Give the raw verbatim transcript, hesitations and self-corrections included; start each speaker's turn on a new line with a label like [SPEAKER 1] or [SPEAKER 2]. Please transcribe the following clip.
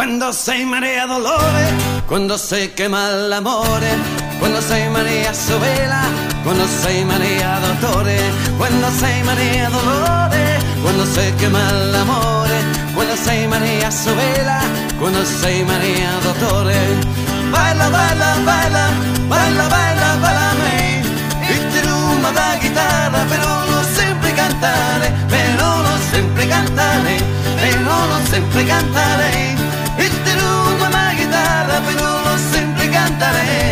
[SPEAKER 1] Quando sei Maria Dolore, quando sei quema l'amore, quando sei Maria Sovela, quando sei Maria Dottore, quando sei Maria Dolore, quando sei quema l'amore, quando sei Maria Sovela, quando sei Maria Dottore. Baila, baila, baila, baila, baila, baila me, il rumba da chitarra, però non sempre cantare, però non sempre cantare, però non sempre cantare. Il rumba da chitarra, però non sempre cantare.